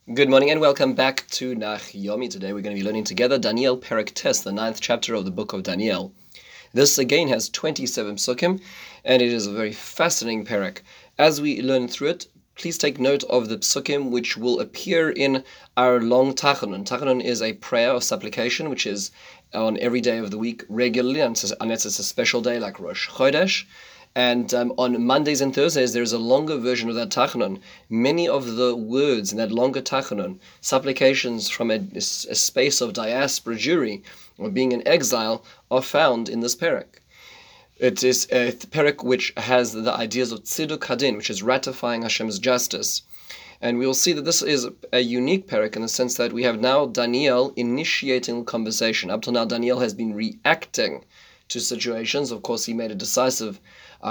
Good morning and welcome back to Nach Yomi. Today we're going to be learning together Daniel Perek Tes, the 9th chapter of the book of Daniel. This again has 27 psukim, and it is a very fascinating perek. As we learn through it, please take note of the psukim which will appear in our long tachanun. Tachanun is a prayer or supplication which is on every day of the week regularly, unless it's a special day like Rosh Chodesh. And on Mondays and Thursdays, there's a longer version of that tachanun. Many of the words in that longer tachanun, supplications from a space of diaspora Jewry, or being in exile, are found in this perek. It is a perek which has the ideas of tziduk hadin, which is ratifying Hashem's justice. And we will see that this is a unique perek in the sense that we have now Daniel initiating the conversation. Up till now, Daniel has been reacting to situations. Of course, he made a decisive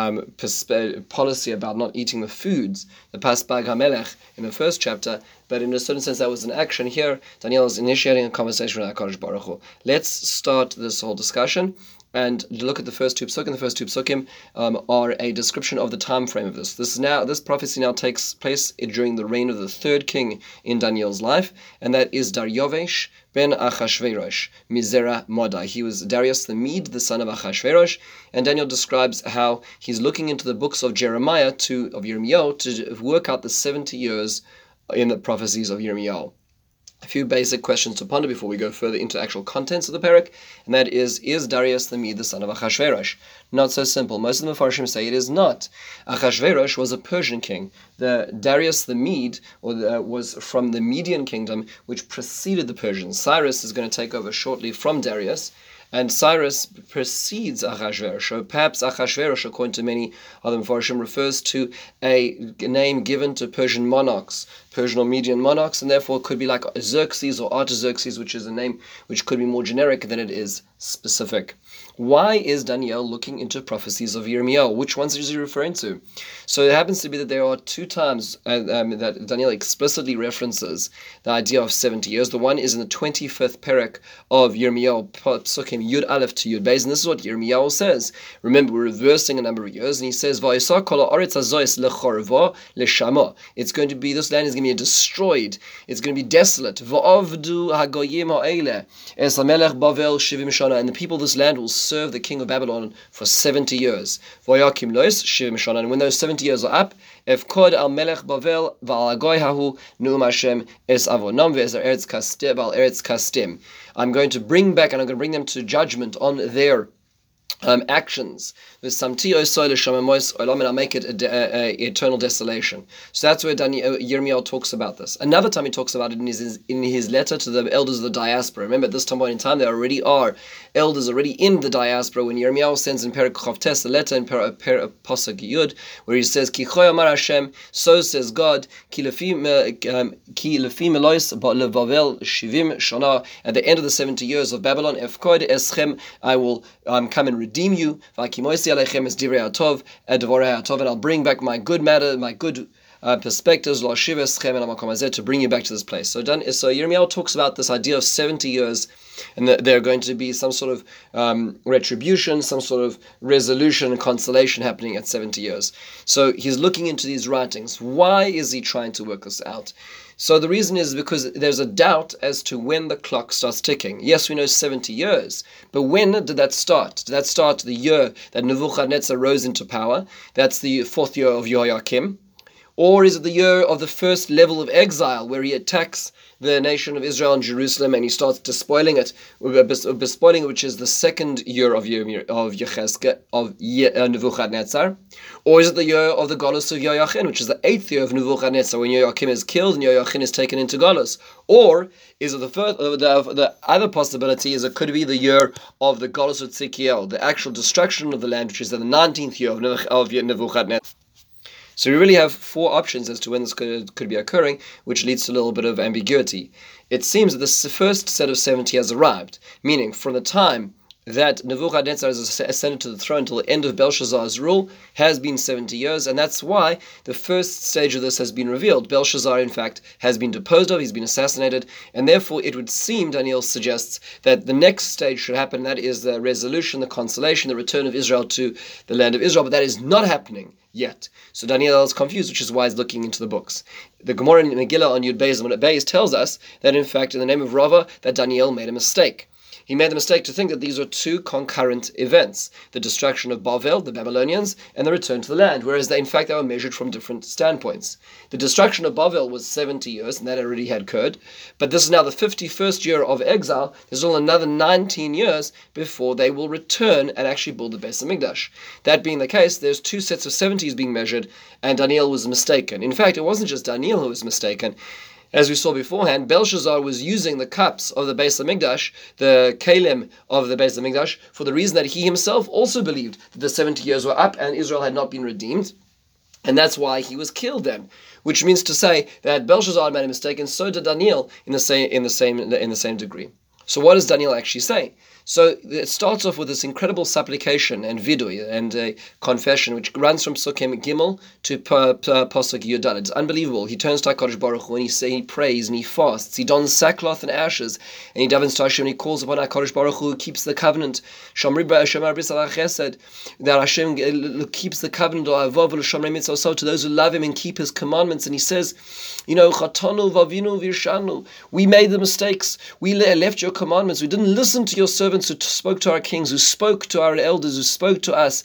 policy about not eating the foods, the Pasbag HaMelech, in the first chapter, but in a certain sense that was an action. Here, Daniel is initiating a conversation with HaKadosh Baruch Hu. Let's start this whole discussion and look at the first two psukim. The first two psukim are a description of the time frame of this. This prophecy now takes place during the reign of the third king in Daniel's life, and that is Daryovesh ben Achashverosh, Mizera Modai. He was Darius the Mede, the son of Achashverosh, and Daniel describes how he's looking into the books of Yirmiyahu to work out the 70 years in the prophecies of Yirmiyahu. A few basic questions to ponder before we go further into actual contents of the perek, and that is Darius the Mede the son of Achashverosh? Not so simple. Most of the Mefarshim say it is not. Achashverosh was a Persian king. The Darius the Mede was from the Median kingdom, which preceded the Persians. Cyrus is going to take over shortly from Darius, and Cyrus precedes Achashverosh. So perhaps Achashverosh, according to many other Mefarshim, refers to a name given to Persian monarchs, Persian or Median monarchs, and therefore it could be like Xerxes or Artaxerxes, which is a name which could be more generic than it is specific. Why is Daniel looking into prophecies of Yirmiyahu? Which ones is he referring to? So it happens to be that there are two times that Daniel explicitly references the idea of 70 years. The one is in the 25th perek of Yirmiyahu, Psukim Yud Aleph to Yud Beis, and this is what Yirmiyahu says. Remember, we're reversing a number of years, and he says, it's going to be, this land is going to be destroyed, it's going to be desolate. And the people of this land will serve the king of Babylon for 70 years. And when those 70 years are up, Efkod al Melech Bavel v'al Agoy hahu nu'um Hashem es avonam ve'ezer eretz kastim. I'm going to bring back, and I'm going to bring them to judgment on their actions. And I'll make it eternal desolation. So that's where Yirmiyahu talks about this. Another time he talks about it in his letter to the elders of the diaspora. Remember, at this point in time, there already are elders already in the diaspora. When Yirmiyahu sends in Perek Chav Tes, the letter in Pasuk Yud, where he says, Ki choy amar Hashem, so says God, ki lefi melois levavel shivim shana, at the end of the 70 years of Babylon, efkod eschem, I will come and redeem you, and I'll bring back my good matter, my good perspectives, to bring you back to this place. So Yirmiyahu talks about this idea of 70 years, and that there are going to be some sort of retribution, some sort of resolution and consolation happening at 70 years. So he's looking into these writings. Why is he trying to work this out? So the reason is because there's a doubt as to when the clock starts ticking. Yes, we know 70 years, but when did that start? Did that start the year that Nebuchadnezzar rose into power? That's the 4th year of Jehoiakim. Or is it the year of the first level of exile, where he attacks the nation of Israel and Jerusalem and he starts despoiling it, which is the 2nd year of Nebuchadnezzar? Or is it the year of the Golus of Yoachim, which is the 8th year of Nebuchadnezzar, when Yoachim is killed and Yoachim is taken into Golus? Or is it the other possibility is it could be the year of the Golus of Tzidkiel, the actual destruction of the land, which is the 19th year of Nebuchadnezzar? So we really have 4 options as to when this could be occurring, which leads to a little bit of ambiguity. It seems that this first set of 70 has arrived, meaning from the time that Nebuchadnezzar has ascended to the throne until the end of Belshazzar's rule has been 70 years, and that's why the first stage of this has been revealed. Belshazzar, in fact, has been deposed of, he's been assassinated, and therefore it would seem, Daniel suggests, that the next stage should happen, that is the resolution, the consolation, the return of Israel to the land of Israel, but that is not happening yet. So Daniel is confused, which is why he's looking into the books. The Gemara in Megillah on Yud Beis Amud Beis tells us that, in fact, in the name of Rava, that Daniel made a mistake. He made the mistake to think that these are two concurrent events, the destruction of Bavel, the Babylonians, and the return to the land, whereas in fact they were measured from different standpoints. The destruction of Bavel was 70 years, and that already had occurred, but this is now the 51st year of exile. There's still another 19 years before they will return and actually build the Beis Hamikdash. That being the case, there's two sets of 70s being measured, and Daniel was mistaken. In fact, it wasn't just Daniel who was mistaken. As we saw beforehand, Belshazzar was using the cups of the Beis Hamikdash, the kelim of the Beis Hamikdash, for the reason that he himself also believed that the 70 years were up and Israel had not been redeemed, and that's why he was killed then. Which means to say that Belshazzar made a mistake, and so did Daniel in the same degree. So what does Daniel actually say? So it starts off with this incredible supplication and vidui and a confession which runs from Psukim Gimel to Pasuk Yudal. It's unbelievable. He turns to HaKadosh Baruch Hu and he prays and he fasts. He dons sackcloth and ashes and he davens to Hashem and he calls upon HaKadosh Baruch Hu who keeps the covenant. Shomri b'Bris al Chesed, that Hashem keeps the covenant to those who love Him and keep His commandments. And he says, Chatanu vavinu virshanu. We made the mistakes. We left Your commandments. We didn't listen to Your servants who spoke to our kings, who spoke to our elders, who spoke to us.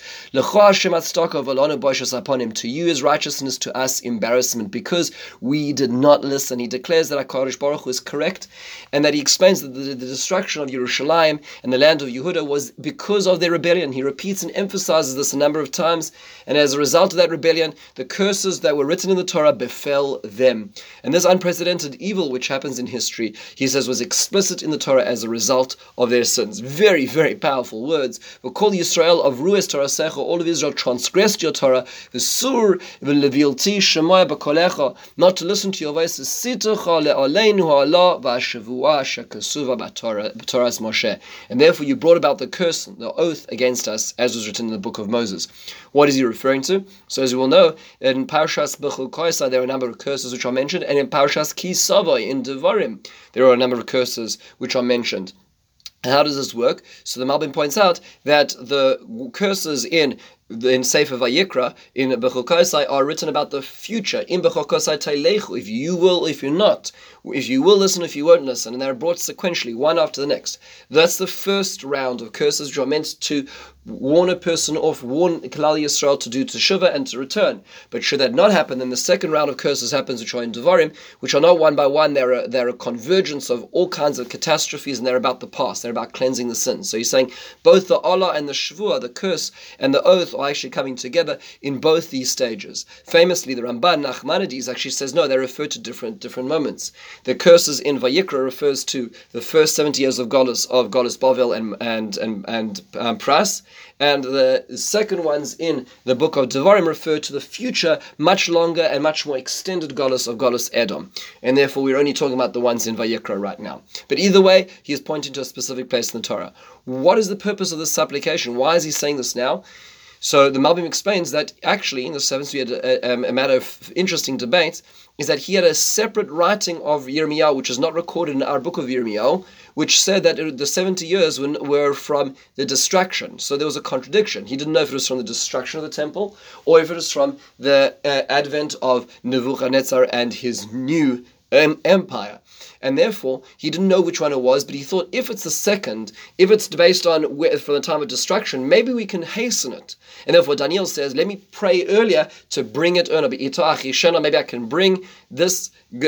To You is righteousness, to us embarrassment, because we did not listen. He declares that HaKadosh Baruch Hu is correct, and that he explains that the destruction of Yerushalayim and the land of Yehuda was because of their rebellion. He repeats and emphasizes this a number of times, and as a result of that rebellion, the curses that were written in the Torah befell them. And this unprecedented evil which happens in history, he says, was explicit in the Torah as a result of their sins. Very, very powerful words. V'kol Yisrael avru es Torasecha, all of Israel transgressed Your Torah. V'sur v'levilti shemoy b'kolecha, not to listen to Your voice. Sitecha le'aleinu ha'ala v'ashavua shekasuva b'Torahs Moshe. And therefore You brought about the curse, the oath against us, as was written in the book of Moses. What is he referring to? So as you will know, in Parshas Bechukosai there are a number of curses which are mentioned, and in Parshas Ki Savo, in Devarim, there are a number of curses which are mentioned. How does this work? So the Malbim points out that the curses in Sefer Vayikra, in Bechukosai, are written about the future. In Bechukosai Teilechu, if you will, if you're not, if you will listen, if you won't listen, and they're brought sequentially, one after the next. That's the first round of curses which are meant to warn a person off, warn Klal Yisrael to do teshuvah and to return. But should that not happen, then the second round of curses happens, which are in Devarim, which are not one by one. They're a convergence of all kinds of catastrophes, and they're about the past. They're about cleansing the sins. So he's saying both the Allah and the Shavua, the curse and the oath, are actually coming together in both these stages. Famously, the Ramban Nachmanides actually says no, they refer to different moments. The curses in Vayikra refers to the first 70 years of Golus Bavel and Pras. And the second ones in the book of Devarim refer to the future, much longer and much more extended Golus of Golus Edom. And therefore we're only talking about the ones in Vayikra right now. But either way, he is pointing to a specific place in the Torah. What is the purpose of this supplication? Why is he saying this now? So the Malbim explains that actually in the 7th we had a matter of interesting debate, is that he had a separate writing of Yirmiyahu, which is not recorded in our book of Yirmiyahu, which said that the 70 years were from the destruction. So there was a contradiction. He didn't know if it was from the destruction of the temple or if it was from the advent of Nebuchadnezzar and his new empire. And therefore, he didn't know which one it was, but he thought if it's the second, if it's based on from the time of destruction, maybe we can hasten it. And therefore, Daniel says, let me pray earlier to bring it earlier. Maybe I can bring this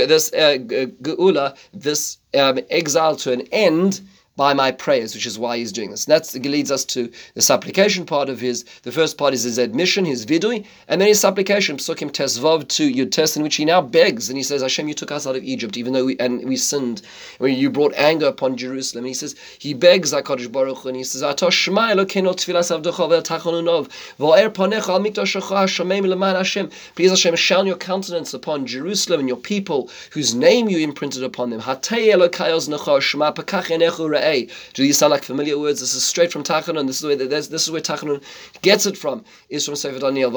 geula, this exile to an end by my prayers, which is why he's doing this. And that leads us to the supplication part of his. The first part is his admission, his vidui, and then his supplication, Psukim Tesvav to Yud Tes, in which he now begs, and he says, Hashem, You took us out of Egypt, even though we sinned, when You brought anger upon Jerusalem. And he says, he begs HaKadosh Baruch Hu, and he says, Ato Shema Elokeinu tfilas avdocha v'tachonu nov, v'o'er panecha al mikdashecha hashameim leman Hashem. Please Hashem, shine Your countenance upon Jerusalem and Your people, whose name You imprinted upon them. Hatei Elokai oznecha shema pekach enechu re'eh. Do these sound like familiar words? This is straight from Tachanun. This is where Tachanun gets it from. Is from Sefer Daniel.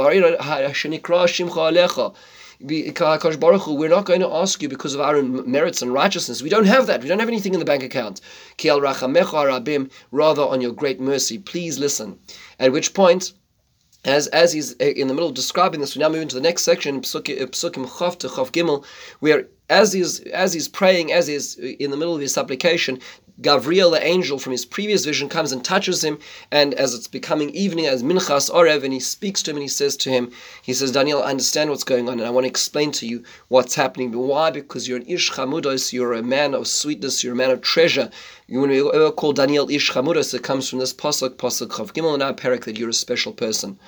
HaKadosh Baruch Hu, we're not going to ask You because of our own merits and righteousness. We don't have that. We don't have anything in the bank account. Ki al rachamecha rabim, rather on Your great mercy. Please listen. At which point, As he's in the middle of describing this, we now move into the next section, Psukim Chav to Chav Gimel, where as he's praying, as he's in the middle of his supplication, Gavriel, the angel from his previous vision, comes and touches him, and as it's becoming evening, as Minchas Orev, and he speaks to him, and he says to him, Daniel, I understand what's going on, and I want to explain to you what's happening. But why? Because you're an Ish Chamudos, you're a man of sweetness, you're a man of treasure. When we ever call Daniel Ish Chamudos, it comes from this Pasuk Chav Gimel, and our Perek, that you're a special person.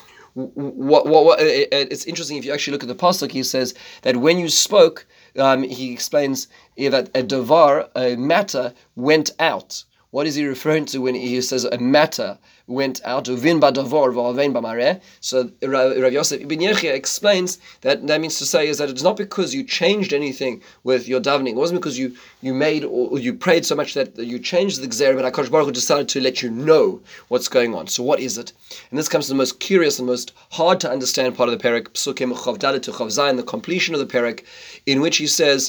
It's interesting if you actually look at the pasuk. He says that when you spoke, he explains that a davar, a matter, went out. What is he referring to when he says a matter went out? Uvin badavar v'avein b'mareh. So Rav Yosef Ibn Yechia explains that means to say is that it's not because you changed anything with your davening. It wasn't because you made or you prayed so much that you changed the gzera, but HaKadosh Baruch Hu decided to let you know what's going on. So what is it? And this comes to the most curious and most hard to understand part of the Perek, Psukim Chav Dalet to Chav Zayin, the completion of the Perek, in which he says,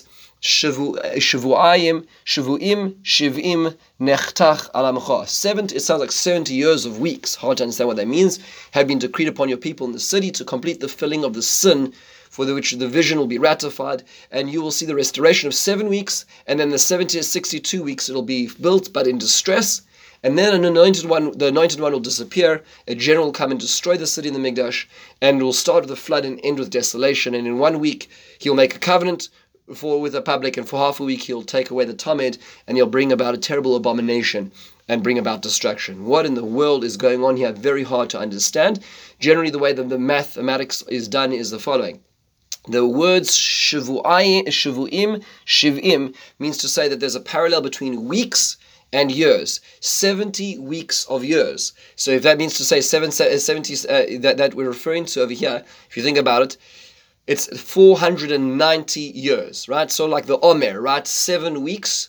Shavuim, Shivim, Nechtach Alamcha. 70, it sounds like 70 years of weeks, hard to understand what that means, have been decreed upon your people in the city to complete the filling of the sin, for which the vision will be ratified, and you will see the restoration of 7 weeks, and then the 70 to 62 weeks it will be built, but in distress. And then the anointed one will disappear. A general will come and destroy the city in the Mikdash, and will start with a flood and end with desolation. And in 1 week he'll make a covenant with the public, and for half a week he'll take away the Tamed, and he'll bring about a terrible abomination and bring about destruction. What in the world is going on here? Very hard to understand. Generally, the way that the mathematics is done is the following. The words Shavuim, Shivim means to say that there's a parallel between weeks and years. 70 weeks of years. So if that means to say 70 that we're referring to over here, if you think about it, it's 490 years, right? So like the Omer, right? 7 weeks,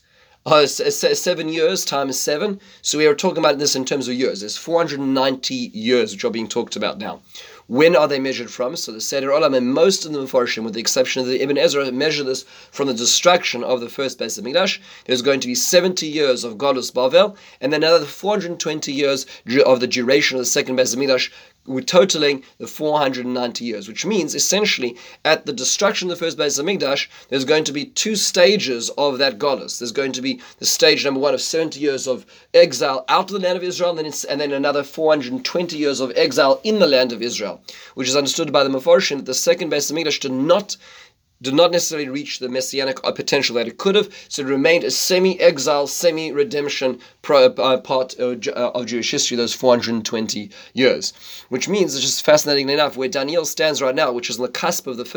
7 years times 7. So we are talking about this in terms of years. There's 490 years which are being talked about now. When are they measured from? So the Seder Olam and most of the Mefarshim, with the exception of the Ibn Ezra, measure this from the destruction of the first Beis Hamikdash. There's going to be 70 years of Galus Bavel, and then another 420 years of the duration of the second Beis Hamikdash, totaling the 490 years, which means essentially at the destruction of the first Beis Hamikdash, there's going to be 2 stages of that Galus. There's going to be the stage number 1 of 70 years of exile out of the land of Israel, and then another 420 years of exile in the land of Israel, which is understood by the Mefarshim that the second Beis Hamikdash did not necessarily reach the messianic potential that it could have, so it remained a semi-exile, semi-redemption part of Jewish history, those 420 years. Which means, it's just fascinating enough, where Daniel stands right now, which is on the cusp of the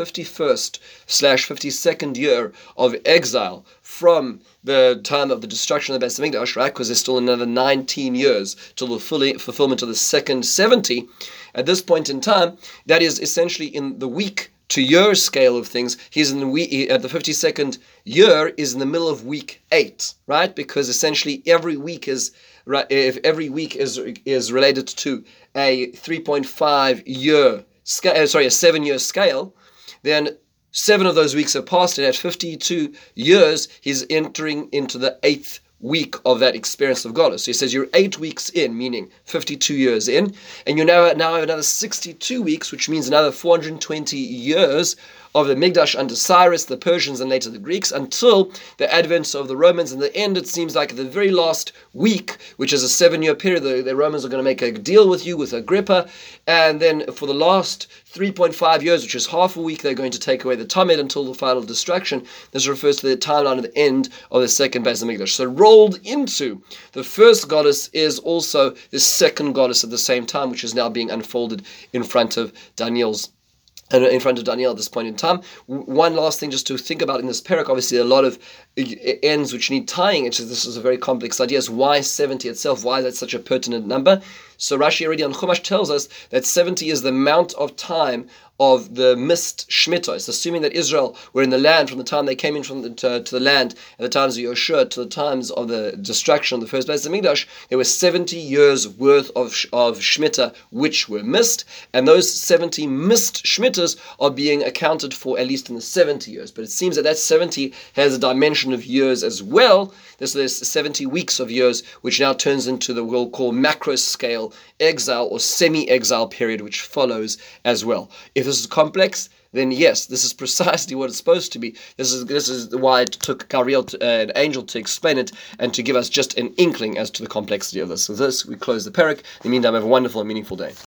51st/52nd year of exile from the time of the destruction of the Beis Hamikdash, right? Because there's still another 19 years till the fulfillment of the second 70. At this point in time, that is essentially in the week to year scale of things. He's in the at the 52nd year is in the middle of week 8, right? Because essentially every week is right. If every week is related to a 3.5 year scale, a 7-year scale, then 7 of those weeks have passed, and at 52 years he's entering into the 8th week of that experience of Galus. So he says you're 8 weeks in, meaning 52 years in, and you now have another 62 weeks, which means another 420 years of the Mikdash under Cyrus, the Persians, and later the Greeks, until the advent of the Romans. In the end, it seems like the very last week, which is a 7-year period, the Romans are going to make a deal with you, with Agrippa, and then for the last 3.5 years, which is half a week, they're going to take away the Tamed until the final destruction. This refers to the timeline of the end of the second Beis Hamikdash. So rolled into the first Galus is also the second Galus at the same time, which is now being unfolded in front of Daniel at this point in time. One last thing just to think about in this parak, obviously a lot of ends which need tying. This is a very complex idea. Is why 70 itself? Why is that such a pertinent number? So Rashi already on Chumash tells us that 70 is the amount of time of the missed Shemitah. Assuming that Israel were in the land from the time they came in to the land at the times of Yoshua to the times of the destruction of the first place of Mikdash, there were 70 years worth of Shemitah which were missed, and those 70 missed Shemitahs are being accounted for at least in the 70 years. But it seems that 70 has a dimension of years as well. There's 70 weeks of years, which now turns into the we'll call macro scale exile or semi-exile period, which follows as well. If this is complex, then yes, this is precisely what it's supposed to be. This is why it took Gariel, an angel, to explain it and to give us just an inkling as to the complexity of this. With this, we close the parak. In the meantime, have a wonderful and meaningful day.